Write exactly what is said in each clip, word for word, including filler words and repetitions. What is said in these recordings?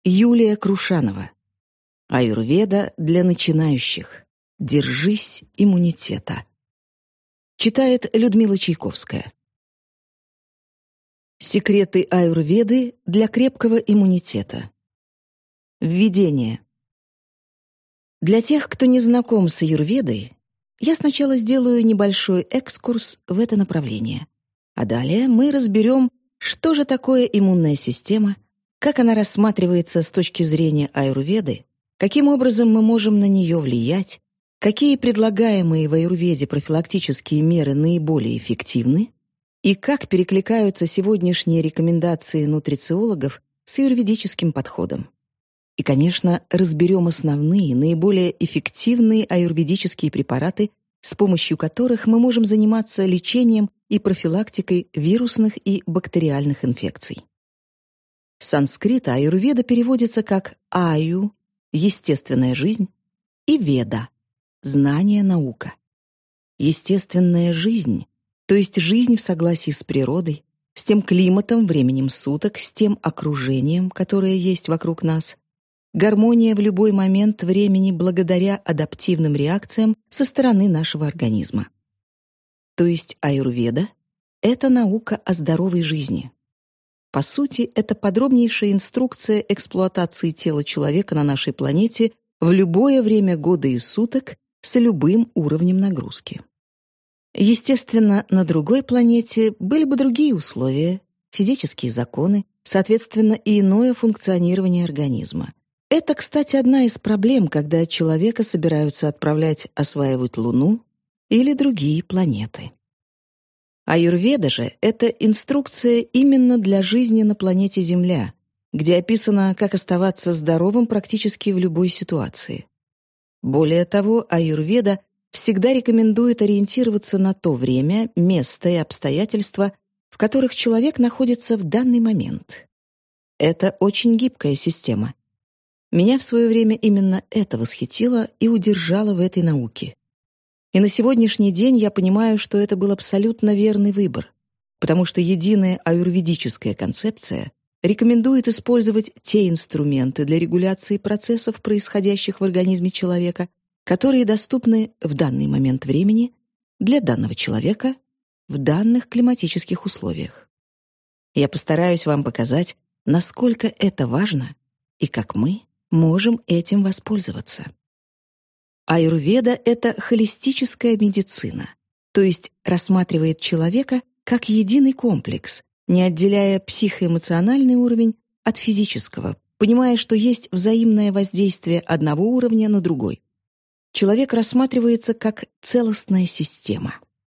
Юлия Крушанова. Аюрведа для начинающих. Держись иммунитета. Читает Людмила Чайковская. Секреты аюрведы для крепкого иммунитета. Введение. Для тех, кто не знаком с аюрведой, я сначала сделаю небольшой экскурс в это направление, а далее мы разберем, что же такое иммунная система, как она рассматривается с точки зрения аюрведы, каким образом мы можем на нее влиять, какие предлагаемые в аюрведе профилактические меры наиболее эффективны и как перекликаются сегодняшние рекомендации нутрициологов с аюрведическим подходом. И, конечно, разберем основные, наиболее эффективные аюрведические препараты, с помощью которых мы можем заниматься лечением и профилактикой вирусных и бактериальных инфекций. С санскрита аюрведа переводится как аю — естественная жизнь, и веда — знание, наука. Естественная жизнь, то есть жизнь в согласии с природой, с тем климатом, временем суток, с тем окружением, которое есть вокруг нас, гармония в любой момент времени благодаря адаптивным реакциям со стороны нашего организма. То есть аюрведа — это наука о здоровой жизни. По сути, это подробнейшая инструкция эксплуатации тела человека на нашей планете в любое время года и суток с любым уровнем нагрузки. Естественно, на другой планете были бы другие условия, физические законы, соответственно, и иное функционирование организма. Это, кстати, одна из проблем, когда человека собираются отправлять осваивать Луну или другие планеты. Аюрведа же — это инструкция именно для жизни на планете Земля, где описано, как оставаться здоровым практически в любой ситуации. Более того, аюрведа всегда рекомендует ориентироваться на то время, место и обстоятельства, в которых человек находится в данный момент. Это очень гибкая система. Меня в свое время именно это восхитило и удержало в этой науке. И на сегодняшний день я понимаю, что это был абсолютно верный выбор, потому что единая аюрведическая концепция рекомендует использовать те инструменты для регуляции процессов, происходящих в организме человека, которые доступны в данный момент времени для данного человека в данных климатических условиях. Я постараюсь вам показать, насколько это важно и как мы можем этим воспользоваться. Аюрведа — это холистическая медицина, то есть рассматривает человека как единый комплекс, не отделяя психоэмоциональный уровень от физического, понимая, что есть взаимное воздействие одного уровня на другой. Человек рассматривается как целостная система.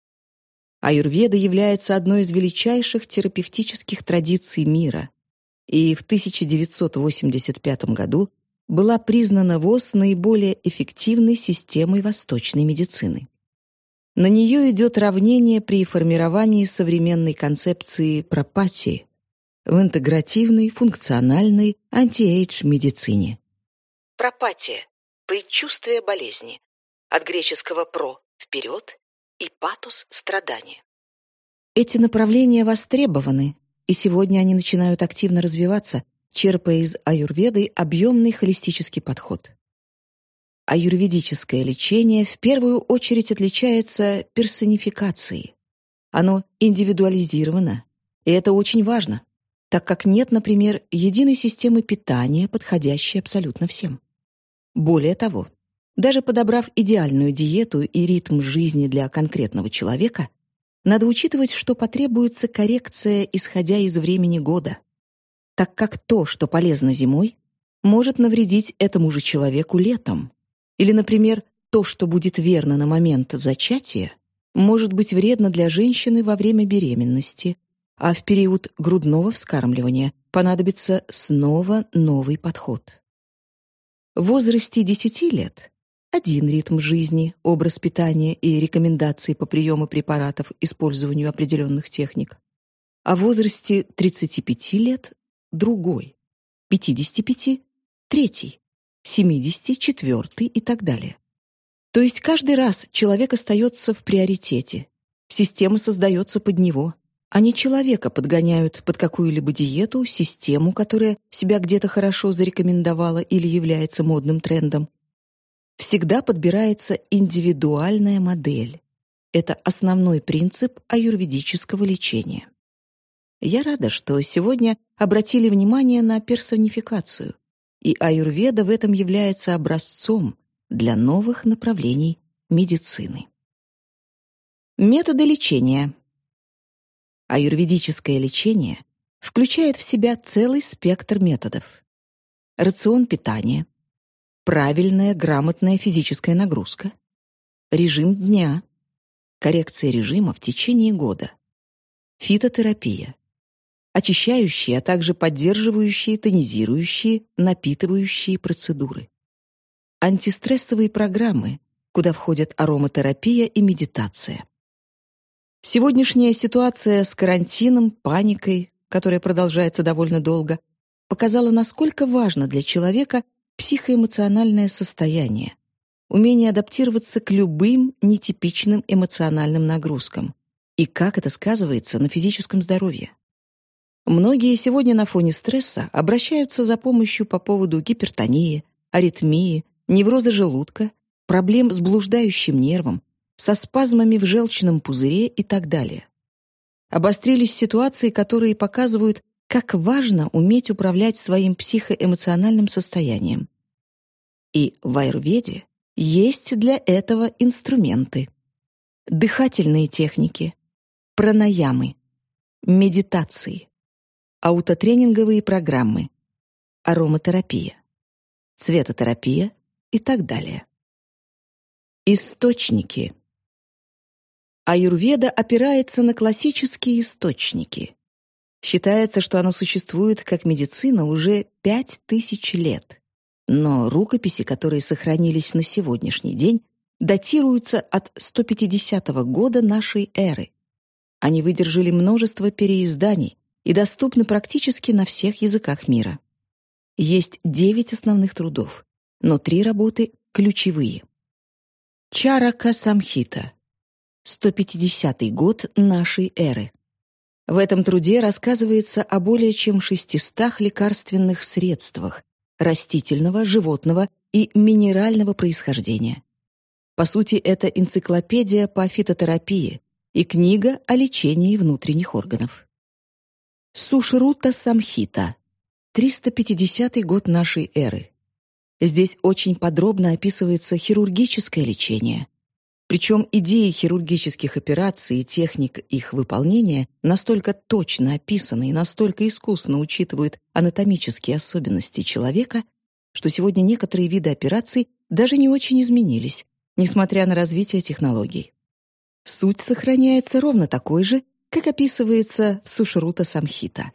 Аюрведа является одной из величайших терапевтических традиций мира, и в тысяча девятьсот восемьдесят пятом году была признана ВОЗ наиболее эффективной системой восточной медицины. На нее идет равнение при формировании современной концепции пропатии в интегративной, функциональной анти-эйдж медицине. Пропатия — предчувствие болезни. От греческого «про» — «вперед» и «патос» — «страдание». Эти направления востребованы, и сегодня они начинают активно развиваться, черпая из аюрведы объемный холистический подход. Аюрведическое лечение в первую очередь отличается персонификацией. Оно индивидуализировано, и это очень важно, так как нет, например, единой системы питания, подходящей абсолютно всем. Более того, даже подобрав идеальную диету и ритм жизни для конкретного человека, надо учитывать, что потребуется коррекция, исходя из времени года, так как то, что полезно зимой, может навредить этому же человеку летом. Или, например, то, что будет верно на момент зачатия, может быть вредно для женщины во время беременности, а в период грудного вскармливания понадобится снова новый подход. В возрасте десяти лет один ритм жизни, образ питания и рекомендации по приему препаратов, использованию определенных техник. А в возрасте тридцати пяти лет другой, пятидесяти пяти — третий, семидесяти — четвертый и так далее. То есть каждый раз человек остается в приоритете, система создается под него, Они человека подгоняют под какую-либо диету, систему, которая себя где-то хорошо зарекомендовала или является модным трендом. Всегда подбирается индивидуальная модель. Это основной принцип аюрведического лечения. Я рада, что сегодня обратили внимание на персонификацию, и аюрведа в этом является образцом для новых направлений медицины. Методы лечения. Аюрведическое лечение включает в себя целый спектр методов. Рацион питания, правильная грамотная физическая нагрузка, режим дня, коррекция режима в течение года, фитотерапия, очищающие, а также поддерживающие, тонизирующие, напитывающие процедуры, антистрессовые программы, куда входят ароматерапия и медитация. Сегодняшняя ситуация с карантином, паникой, которая продолжается довольно долго, показала, насколько важно для человека психоэмоциональное состояние, умение адаптироваться к любым нетипичным эмоциональным нагрузкам и как это сказывается на физическом здоровье. Многие сегодня на фоне стресса обращаются за помощью по поводу гипертонии, аритмии, невроза желудка, проблем с блуждающим нервом, со спазмами в желчном пузыре и так далее. Обострились ситуации, которые показывают, как важно уметь управлять своим психоэмоциональным состоянием. И в аюрведе есть для этого инструменты. Дыхательные техники, пранаямы, медитации, аутотренинговые программы, ароматерапия, цветотерапия и так далее. Источники. Аюрведа опирается на классические источники. Считается, что оно существует как медицина уже пять тысяч лет. Но рукописи, которые сохранились на сегодняшний день, датируются от сто пятидесятого года нашей эры. Они выдержали множество переизданий и доступны практически на всех языках мира. Есть девять основных трудов, но три работы ключевые. Чарака-самхита. сто пятидесятый год нашей эры. В этом труде рассказывается о более чем шестистах лекарственных средствах растительного, животного и минерального происхождения. По сути, это энциклопедия по фитотерапии и книга о лечении внутренних органов. Сушрута-самхита. триста пятидесятый год нашей эры. Здесь очень подробно описывается хирургическое лечение. Причем идеи хирургических операций и техник их выполнения настолько точно описаны и настолько искусно учитывают анатомические особенности человека, что сегодня некоторые виды операций даже не очень изменились, несмотря на развитие технологий. Суть сохраняется ровно такой же, как описывается в Сушрута-самхита.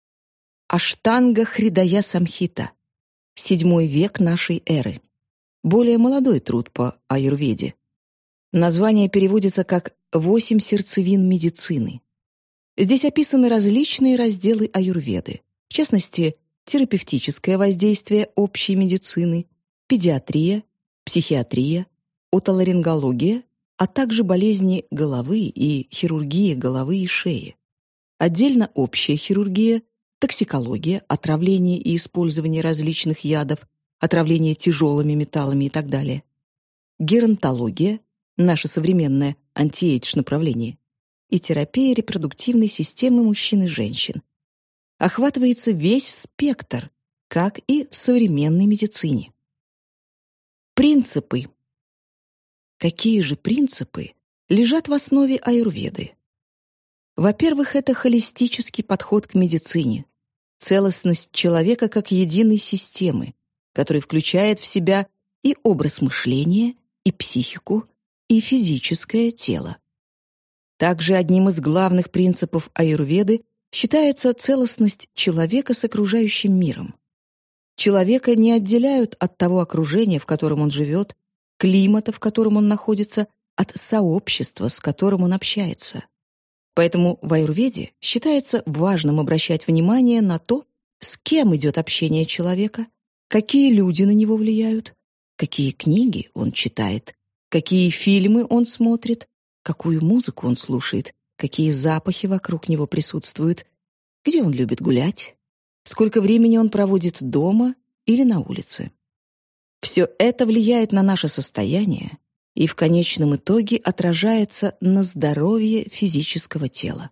Аштанга-хридая-самхита. Седьмой век нашей эры. Более молодой труд по аюрведе. Название переводится как «восемь сердцевин медицины». Здесь описаны различные разделы аюрведы, в частности, терапевтическое воздействие общей медицины, педиатрия, психиатрия, отоларингология, а также болезни головы и хирургия головы и шеи. Отдельно общая хирургия, токсикология, отравление и использование различных ядов, отравление тяжелыми металлами и так далее. Геронтология, наше современное анти-эйдж направление, и терапия репродуктивной системы мужчин и женщин. Охватывается весь спектр, как и в современной медицине. Принципы. Какие же принципы лежат в основе аюрведы? Во-первых, это холистический подход к медицине, целостность человека как единой системы, который включает в себя и образ мышления, и психику, и физическое тело. Также одним из главных принципов аюрведы считается целостность человека с окружающим миром. Человека не отделяют от того окружения, в котором он живет, климата, в котором он находится, от сообщества, с которым он общается. Поэтому в аюрведе считается важным обращать внимание на то, с кем идет общение человека, какие люди на него влияют, какие книги он читает, какие фильмы он смотрит, какую музыку он слушает, какие запахи вокруг него присутствуют, где он любит гулять, сколько времени он проводит дома или на улице. Все это влияет на наше состояние и в конечном итоге отражается на здоровье физического тела.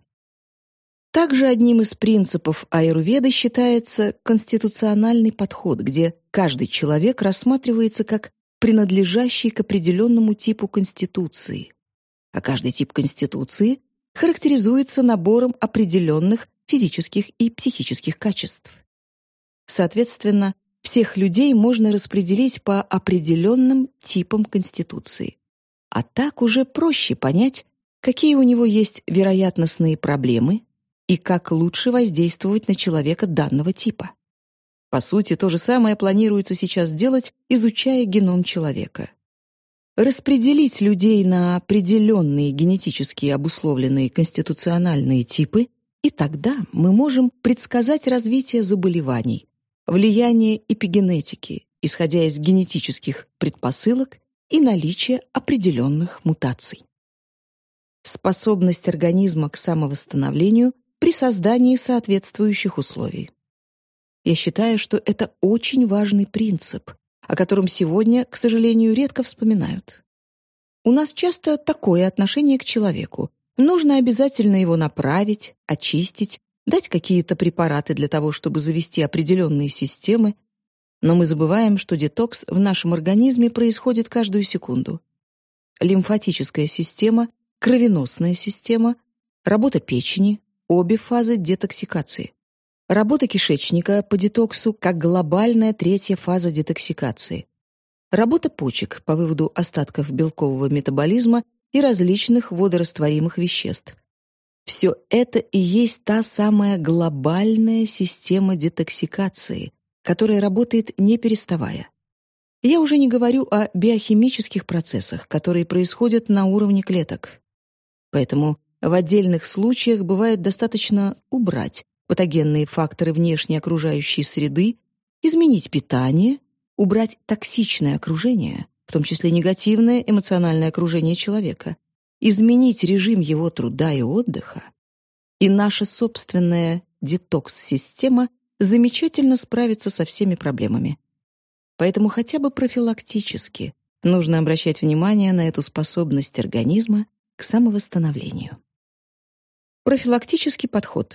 Также одним из принципов аюрведы считается конституциональный подход, где каждый человек рассматривается как принадлежащий к определенному типу конституции, а каждый тип конституции характеризуется набором определенных физических и психических качеств. Соответственно, всех людей можно распределить по определенным типам конституции. А так уже проще понять, какие у него есть вероятностные проблемы и как лучше воздействовать на человека данного типа. По сути, то же самое планируется сейчас делать, изучая геном человека. Распределить людей на определенные генетически обусловленные конституциональные типы, и тогда мы можем предсказать развитие заболеваний, влияние эпигенетики, исходя из генетических предпосылок и наличия определенных мутаций. Способность организма к самовосстановлению при создании соответствующих условий. Я считаю, что это очень важный принцип, о котором сегодня, к сожалению, редко вспоминают. У нас часто такое отношение к человеку. Нужно обязательно его направить, очистить, дать какие-то препараты для того, чтобы завести определенные системы, но мы забываем, что детокс в нашем организме происходит каждую секунду. Лимфатическая система, кровеносная система, работа печени — обе фазы детоксикации. Работа кишечника по детоксу как глобальная третья фаза детоксикации. Работа почек по выводу остатков белкового метаболизма и различных водорастворимых веществ. Все это и есть та самая глобальная система детоксикации, которая работает не переставая. Я уже не говорю о биохимических процессах, которые происходят на уровне клеток. Поэтому в отдельных случаях бывает достаточно убрать патогенные факторы внешней окружающей среды, изменить питание, убрать токсичное окружение, в том числе негативное эмоциональное окружение человека, изменить режим его труда и отдыха, и наша собственная детокс-система замечательно справится со всеми проблемами. Поэтому хотя бы профилактически нужно обращать внимание на эту способность организма к самовосстановлению. Профилактический подход.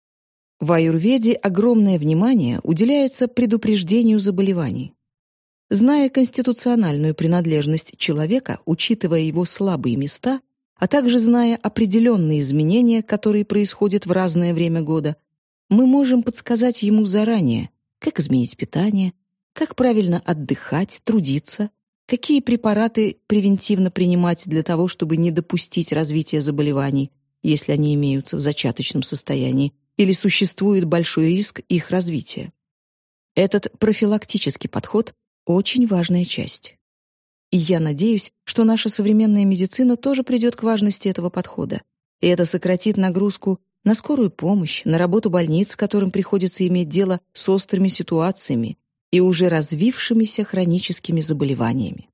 В аюрведе огромное внимание уделяется предупреждению заболеваний. Зная конституциональную принадлежность человека, учитывая его слабые места, а также зная определенные изменения, которые происходят в разное время года, мы можем подсказать ему заранее, как изменить питание, как правильно отдыхать, трудиться, какие препараты превентивно принимать для того, чтобы не допустить развития заболеваний, если они имеются в зачаточном состоянии, или существует большой риск их развития. Этот профилактический подход — очень важная часть. И я надеюсь, что наша современная медицина тоже придет к важности этого подхода, и это сократит нагрузку на скорую помощь, на работу больниц, которым приходится иметь дело с острыми ситуациями и уже развившимися хроническими заболеваниями.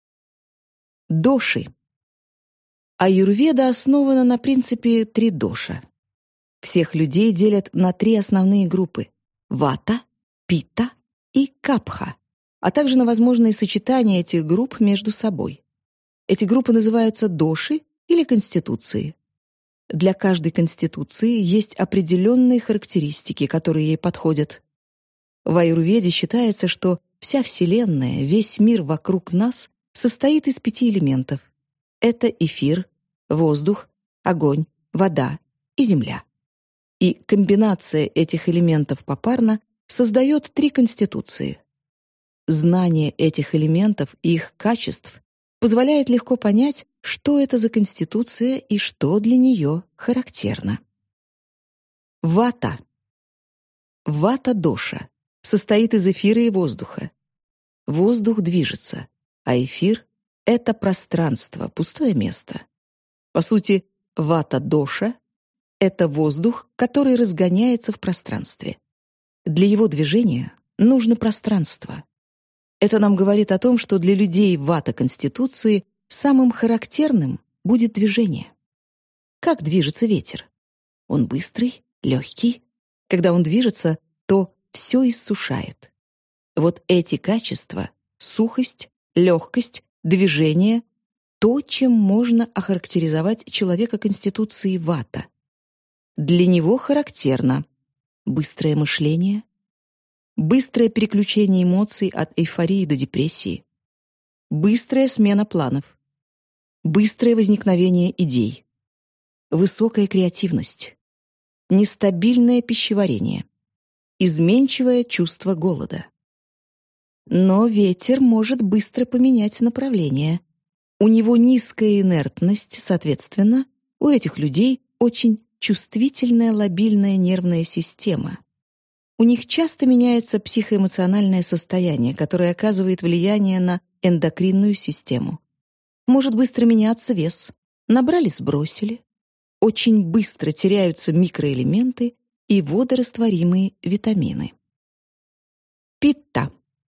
Доши. Аюрведа основана на принципе три доша. Всех людей делят на три основные группы — вата, пита и капха, а также на возможные сочетания этих групп между собой. Эти группы называются доши или конституции. Для каждой конституции есть определенные характеристики, которые ей подходят. В аюрведе считается, что вся Вселенная, весь мир вокруг нас состоит из пяти элементов. Это эфир, воздух, огонь, вода и земля. И комбинация этих элементов попарно создает три конституции. Знание этих элементов и их качеств позволяет легко понять, что это за конституция и что для нее характерно. Вата. Вата-доша состоит из эфира и воздуха. Воздух движется, а эфир — это пространство, пустое место. По сути, вата-доша — это воздух, который разгоняется в пространстве. Для его движения нужно пространство. Это нам говорит о том, что для людей вата-конституции самым характерным будет движение. Как движется ветер? Он быстрый, легкий. Когда он движется, то все иссушает. Вот эти качества — сухость, легкость, движение — то, чем можно охарактеризовать человека конституции вата. Для него характерно быстрое мышление, быстрое переключение эмоций от эйфории до депрессии, быстрая смена планов, быстрое возникновение идей, высокая креативность, нестабильное пищеварение, изменчивое чувство голода. Но ветер может быстро поменять направление. У него низкая инертность, соответственно, у этих людей очень чувствительная лобильная нервная система. У них часто меняется психоэмоциональное состояние, которое оказывает влияние на эндокринную систему. Может быстро меняться вес. Набрали, сбросили. Очень быстро теряются микроэлементы и водорастворимые витамины. Питта.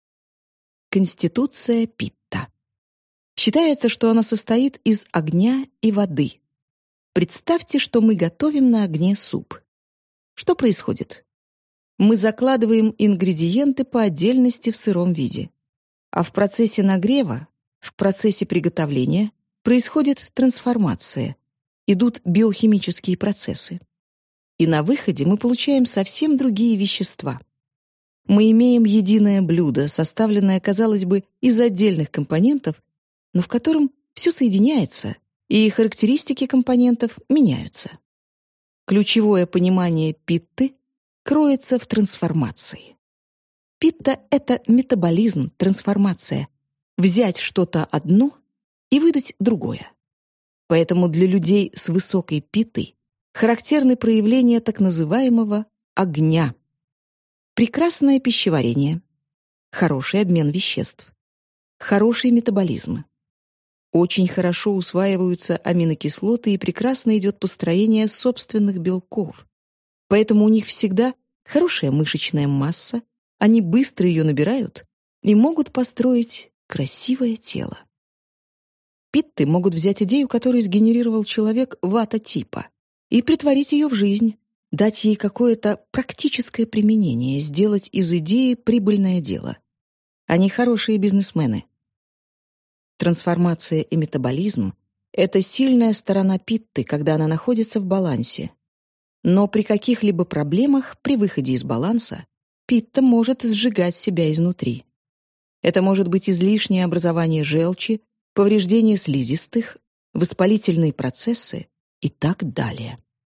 Конституция питта. Считается, что она состоит из огня и воды. Представьте, что мы готовим на огне суп. Что происходит? Мы закладываем ингредиенты по отдельности в сыром виде. А в процессе нагрева, в процессе приготовления происходит трансформация, идут биохимические процессы. И на выходе мы получаем совсем другие вещества. Мы имеем единое блюдо, составленное, казалось бы, из отдельных компонентов, но в котором все соединяется, и характеристики компонентов меняются. Ключевое понимание питты кроется в трансформации. Питта — это метаболизм, трансформация. Взять что-то одно и выдать другое. Поэтому для людей с высокой питтой характерны проявления так называемого огня. Прекрасное пищеварение, хороший обмен веществ, хороший метаболизм. Очень хорошо усваиваются аминокислоты и прекрасно идет построение собственных белков. Поэтому у них всегда хорошая мышечная масса, они быстро ее набирают и могут построить красивое тело. Питты могут взять идею, которую сгенерировал человек вата-типа, и притворить ее в жизнь, дать ей какое-то практическое применение, сделать из идеи прибыльное дело. Они хорошие бизнесмены. Трансформация и метаболизм — это сильная сторона питты, когда она находится в балансе. Но при каких-либо проблемах при выходе из баланса питта может сжигать себя изнутри. Это может быть излишнее образование желчи, повреждение слизистых, воспалительные процессы и так далее.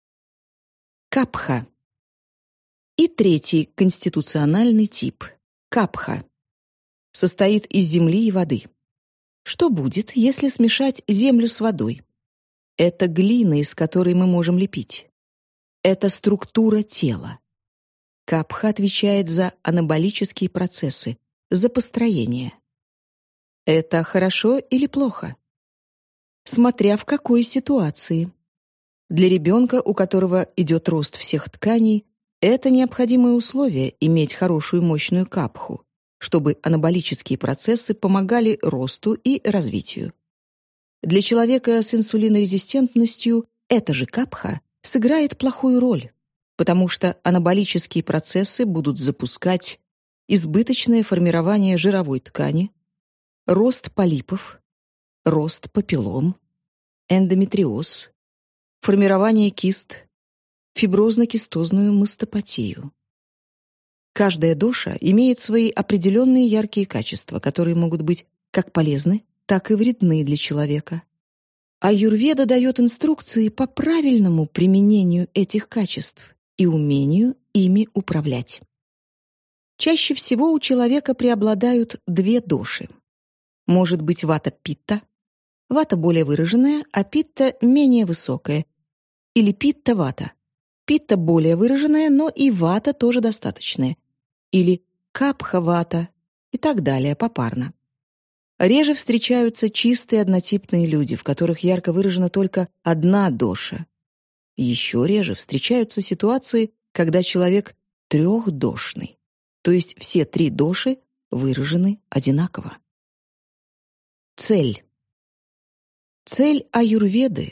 Капха. И третий конституциональный тип — капха. Состоит из земли и воды. Что будет, если смешать землю с водой? Это глина, из которой мы можем лепить. Это структура тела. Капха отвечает за анаболические процессы, за построение. Это хорошо или плохо? Смотря в какой ситуации. Для ребенка, у которого идет рост всех тканей, это необходимое условие иметь хорошую мощную капху, чтобы анаболические процессы помогали росту и развитию. Для человека с инсулинорезистентностью эта же капха сыграет плохую роль, потому что анаболические процессы будут запускать избыточное формирование жировой ткани, рост полипов, рост папиллом, эндометриоз, формирование кист, фиброзно-кистозную мастопатию. Каждая доша имеет свои определенные яркие качества, которые могут быть как полезны, так и вредны для человека. Аюрведа дает инструкции по правильному применению этих качеств и умению ими управлять. Чаще всего у человека преобладают две доши. Может быть вата-питта, вата более выраженная, а питта менее высокая, или питта-вата. Питта более выраженная, но и вата тоже достаточная, или капха-вата и так далее попарно. Реже встречаются чистые однотипные люди, в которых ярко выражена только одна доша. Еще реже встречаются ситуации, когда человек трехдошный, то есть все три доши выражены одинаково. Цель. Цель аюрведы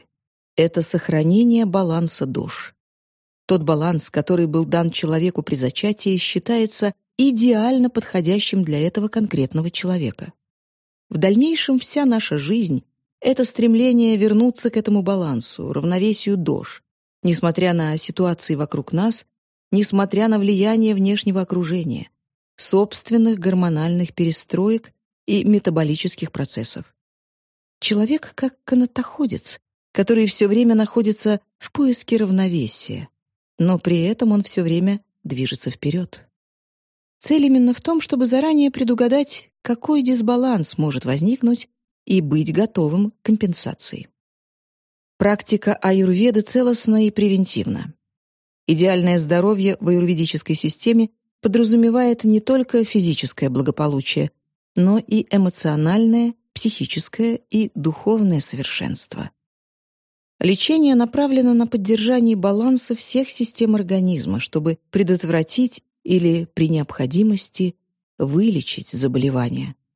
— это сохранение баланса душ. Тот баланс, который был дан человеку при зачатии, считается идеально подходящим для этого конкретного человека. В дальнейшем вся наша жизнь — это стремление вернуться к этому балансу, равновесию душ, несмотря на ситуации вокруг нас, несмотря на влияние внешнего окружения, собственных гормональных перестроек и метаболических процессов. Человек как канатоходец, который все время находится в поиске равновесия, но при этом он все время движется вперед. Цель именно в том, чтобы заранее предугадать, какой дисбаланс может возникнуть, и быть готовым к компенсации. Практика аюрведы целостна и превентивна. Идеальное здоровье в аюрведической системе подразумевает не только физическое благополучие, но и эмоциональное, психическое и духовное совершенство. Лечение направлено на поддержание баланса всех систем организма, чтобы предотвратить или, при необходимости, вылечить заболевания,